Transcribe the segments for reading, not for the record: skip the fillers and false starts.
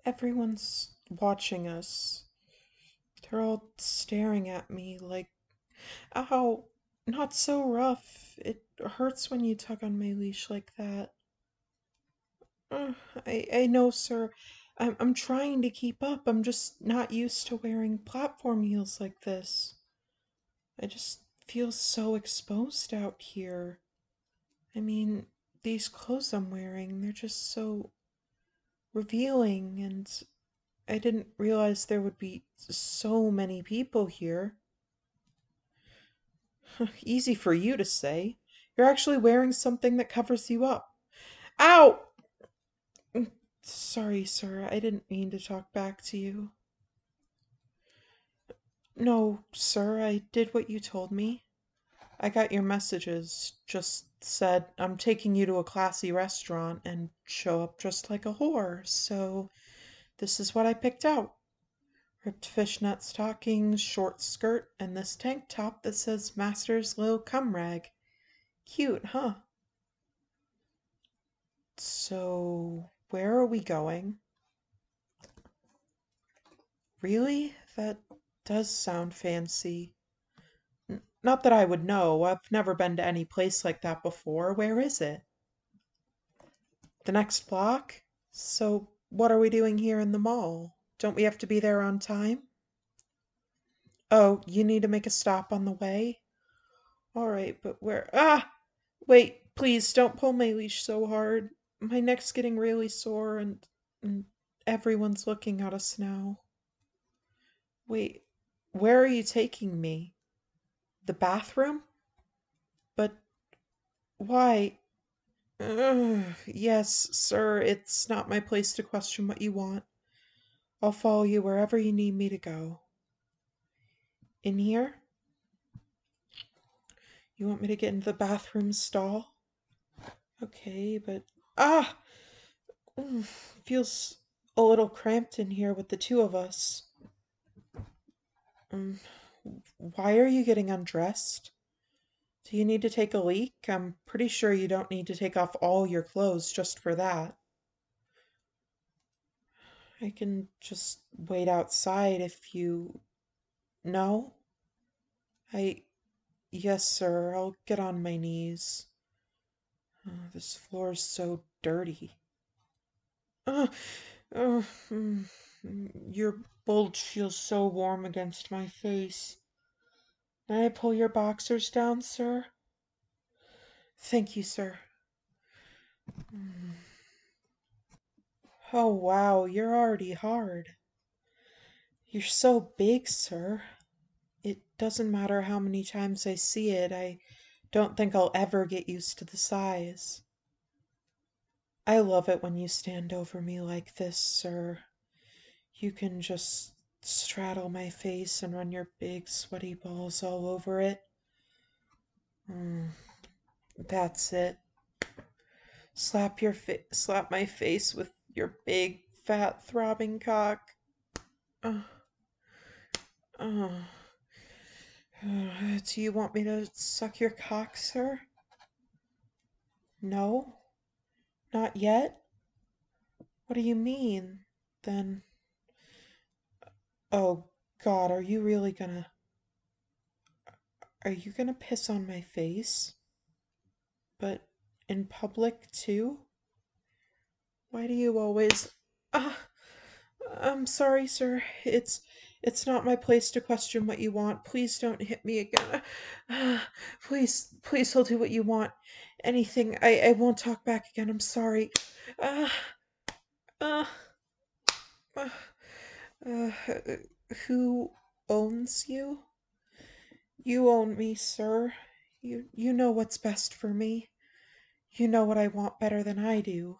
Everyone's watching us. They're all staring at me like, ow, not so rough. It hurts when you tug on my leash like that. Uh, I know, sir. I'm trying to keep up. I'm just not used to wearing platform heels like this. I just feel so exposed out here. I mean, these clothes I'm wearing, they're just so revealing, and I didn't realize there would be so many people here. Easy for you to say. You're actually wearing something that covers you up. Ow! Sorry, sir. I didn't mean to talk back to you. No, sir, I did what you told me. I got your messages. Just said I'm taking you to a classy restaurant and show up dressed like a whore. So this is what I picked out. Ripped fishnet stockings, short skirt, and this tank top that says Master's Lil Cumrag. Cute, huh? So, where are we going? Really? That does sound fancy. Not that I would know. I've never been to any place like that before. Where is it? The next block? So, what are we doing here in the mall? Don't we have to be there on time? Oh, you need to make a stop on the way? Alright, but where? Ah! Wait, please don't pull my leash so hard. My neck's getting really sore and everyone's looking at us now. Wait, where are you taking me? The bathroom? But why? Ugh, yes, sir, it's not my place to question what you want. I'll follow you wherever you need me to go. In here? You want me to get into the bathroom stall? Okay, but ah! Feels a little cramped in here with the two of us. Um, why are you getting undressed? Do you need to take a leak? I'm pretty sure you don't need to take off all your clothes just for that. I can just wait outside if you... No? I... Yes, sir, I'll get on my knees. This floor's so dirty. Uh, uh, mm, your bulge feels so warm against my face. May I pull your boxers down, sir? Thank you, sir. Mm. Oh, wow, you're already hard. You're so big, sir. It doesn't matter how many times I see it, I don't think I'll ever get used to the size. I love it when you stand over me like this, sir. You can just straddle my face and run your big sweaty balls all over it. Mm, that's it. Slap my face with your big, fat, throbbing cock. Uh, uh, do you want me to suck your cock, sir? No? Not yet? What do you mean? Then, oh God, are you gonna piss on my face? But in public too? Why do you always... Ah, I'm sorry, sir. It's not my place to question what you want. Please don't hit me again. Please, I'll do what you want. Anything. I won't talk back again. I'm sorry. Ah, ah, ah, uh, who owns you? You own me, sir. You know what's best for me. You know what I want better than I do.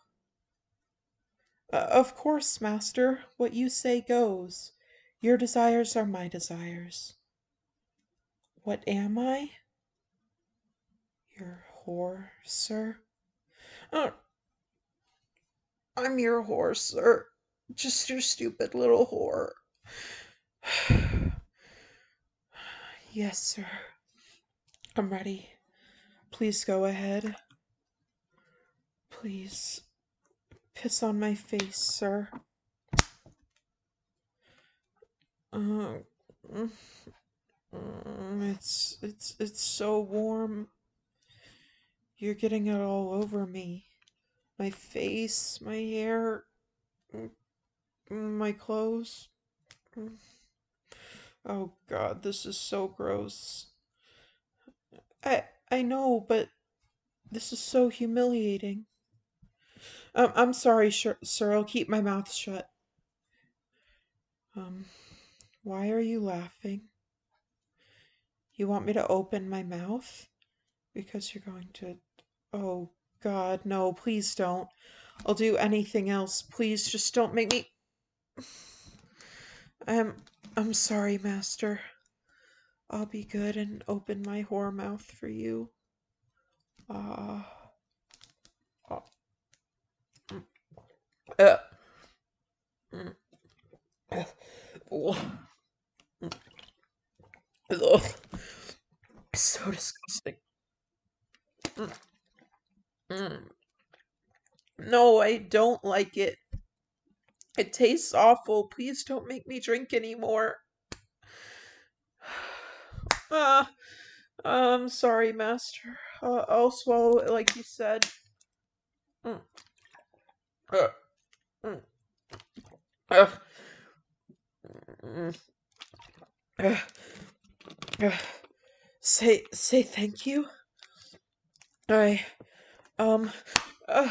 Of course, master. What you say goes. Your desires are my desires. What am I? Your whore, sir? Uh, I'm your whore, sir. Just your stupid little whore. Yes, sir. I'm ready. Please go ahead. Please. Piss on my face, sir. Uh, mm, it's so warm. You're getting it all over me. My face, my hair, mm, my clothes. Mm. Oh God, this is so gross. I I know, but this is so humiliating. I'm sorry, sir. I'll keep my mouth shut. Um, why are you laughing? You want me to open my mouth? Because you're going to. Oh, God, no, please don't. I'll do anything else. Please just don't make me. I'm. I'm sorry, Master. I'll be good and open my whore mouth for you. Ah. Uh, uh, mm, uh, ugh, ugh, so disgusting. Mm, mm. No, I don't like it. It tastes awful. Please don't make me drink anymore. Ah, I'm sorry, Master. I'll swallow it like you said. Mm, uh, mm, uh, mm, uh, uh. Say thank you. I um uh,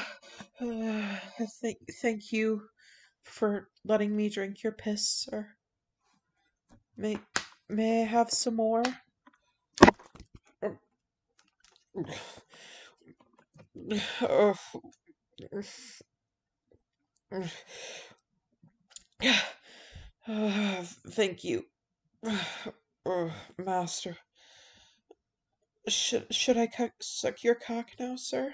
thank you for letting me drink your piss, sir. May may I have some more? Oh, thank you, Master. Should I suck your cock now, sir?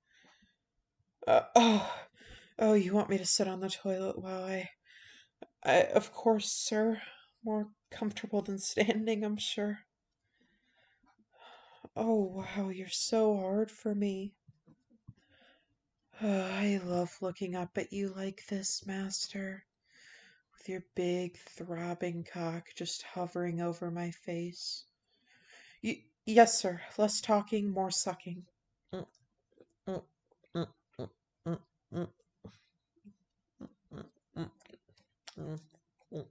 Oh, oh, you want me to sit on the toilet while of course, sir. More comfortable than standing, I'm sure. Oh, wow, you're so hard for me. I love looking up at you like this, Master, with your big, throbbing cock just hovering over my face. Yes, sir. Less talking, more sucking. Mm, mm, mm, mm, mm, mm, mm, mm, mm,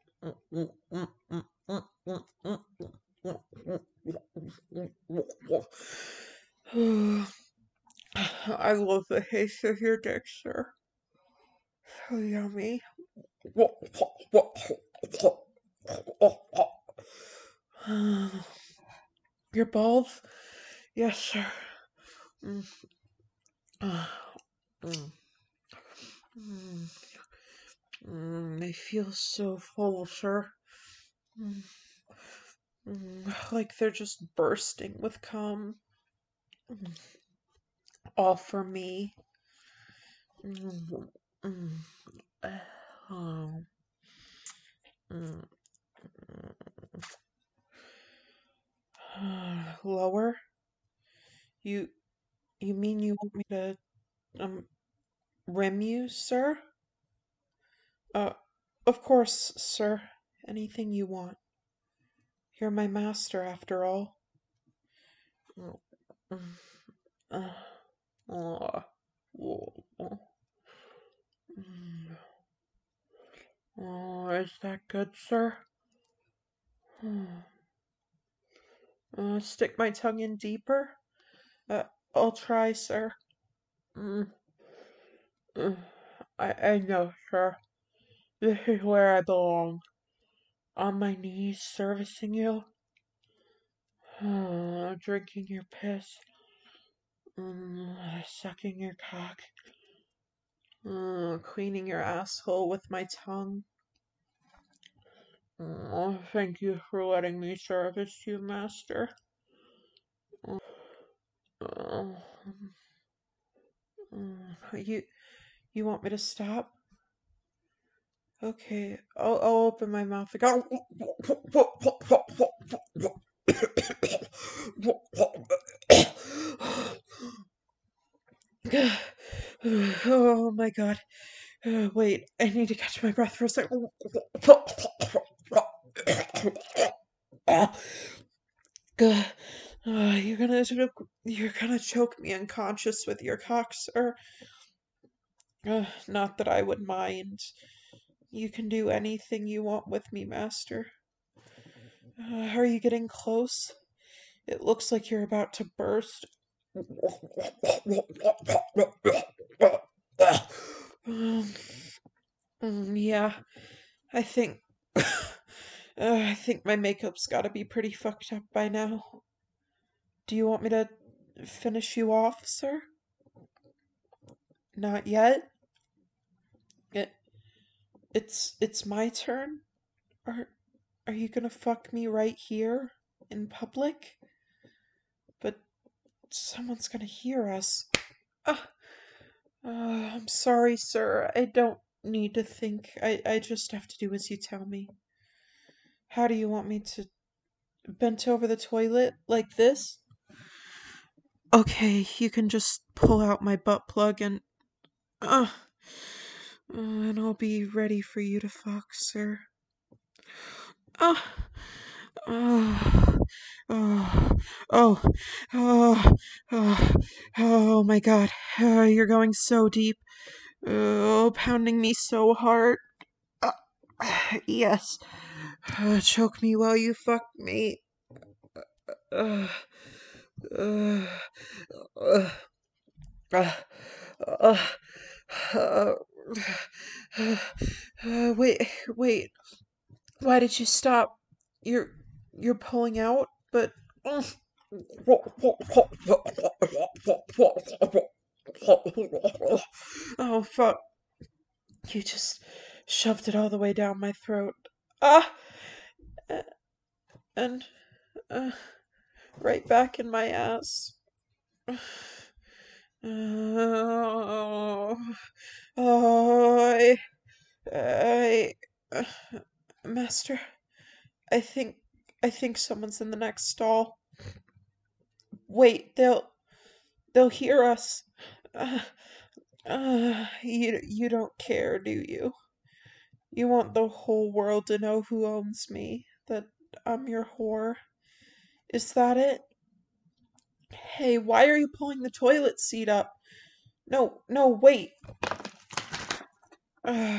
I love the taste of your dick, sir. So yummy. Your balls? Yes, sir. Mm, mm, mm, they feel so full, sir. Mm, like they're just bursting with cum. Mm, all for me. Mm, mm, oh, mm, lower? You you mean you want me to um rim you, sir? Uh, of course, sir. Anything you want. You're my master, after all. Mm, mm, uh, oh, oh, oh, mm. Oh, is that good, sir? Stick my tongue in deeper? Uh, I'll try, sir. Mm, mm. I know, sir. This is where I belong. On my knees, servicing you. Drinking your piss. Sucking your cock. Cleaning your asshole with my tongue. Thank you for letting me service you, master. Uh, you you want me to stop? Okay, I'll open my mouth again. Oh my god. Wait, I need to catch my breath for a second. Good. You're gonna choke me unconscious with your cock, sir. Not that I would mind. You can do anything you want with me, master. Are you getting close? It looks like you're about to burst. Um, yeah, I think. I think my makeup's gotta be pretty fucked up by now. Do you want me to finish you off, sir? Not yet? It, it's my turn? Are, are you gonna fuck me right here? In public? But someone's gonna hear us. Ah, I'm sorry, sir. I don't need to think. I just have to do as you tell me. How do you want me to bent over the toilet like this? Okay, you can just pull out my butt plug uh, and I'll be ready for you to fuck, sir. Uh, uh, oh, oh, oh, oh, oh my God. You're going so deep. Oh, pounding me so hard. Uh, yes. Choke me while you fuck me. Uh, uh, uh, uh, uh, uh, wait. Why did you stop? You're you're pulling out, but oh fuck! You just shoved it all the way down my throat. Ah, and uh, right back in my ass. Oh, oh, I, uh, Master, I think, I think someone's in the next stall. Wait, they'll hear us. Uh, you don't care, do you? You want the whole world to know who owns me, that I'm your whore. Is that it? Hey, why are you pulling the toilet seat up? No, no, wait. Uh,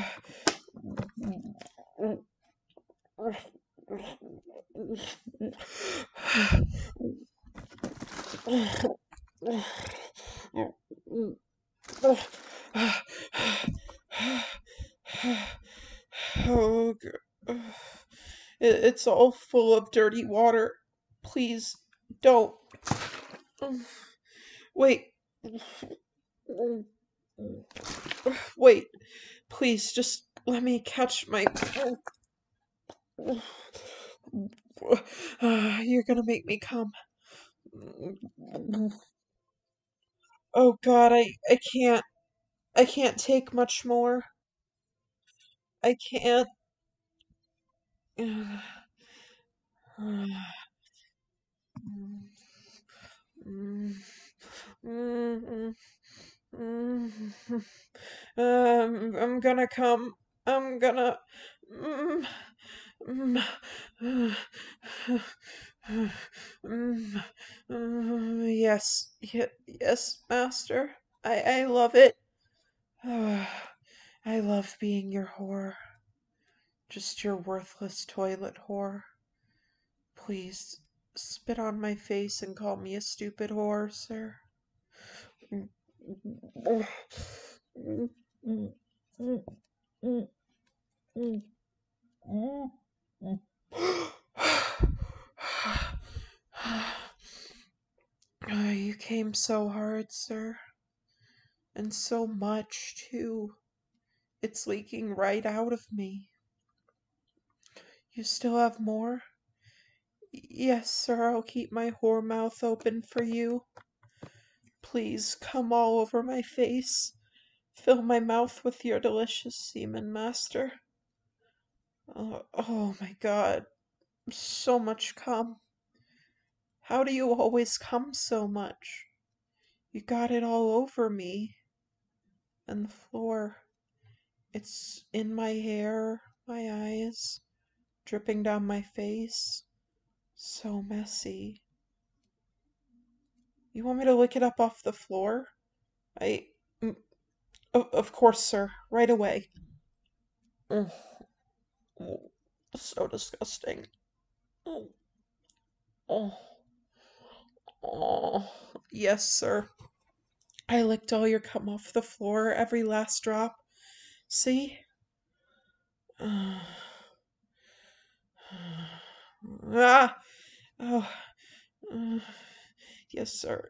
oh, it's all full of dirty water. Please, don't. Wait, wait. Please, just let me catch my. You're gonna make me come. Oh God, I can't. I can't take much more. I can't. I'm gonna come. I'm gonna. Mm, mm, yes, yes, master. I love it. I love being your whore. Just your worthless toilet whore. Please spit on my face and call me a stupid whore, sir. You came so hard, sir. And so much, too. It's leaking right out of me. You still have more? Yes, sir, I'll keep my whore mouth open for you. Please come all over my face. Fill my mouth with your delicious semen, master. Oh my God, so much cum. How do you always cum so much? You got it all over me. And the floor. It's in my hair, my eyes. dripping down my face. So messy. You want me to lick it up off the floor? I. mm, of course, sir. Right away. Oh, oh, so disgusting. Oh, oh, oh. Yes, sir. I licked all your cum off the floor, every last drop. See? Ah! Oh, uh, yes, sir.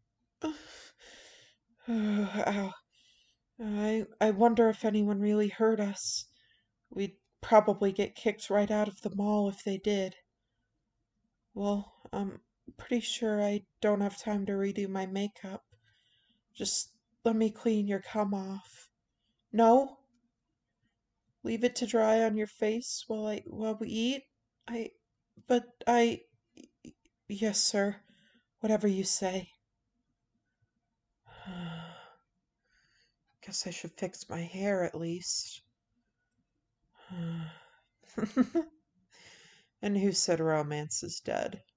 Ow. I wonder if anyone really heard us. We'd probably get kicked right out of the mall if they did. Well, I'm pretty sure I don't have time to redo my makeup. Just let me clean your cum off. No? Leave it to dry on your face while we eat? I but I Yes, sir. Whatever you say. Guess I should fix my hair at least. And who said romance is dead?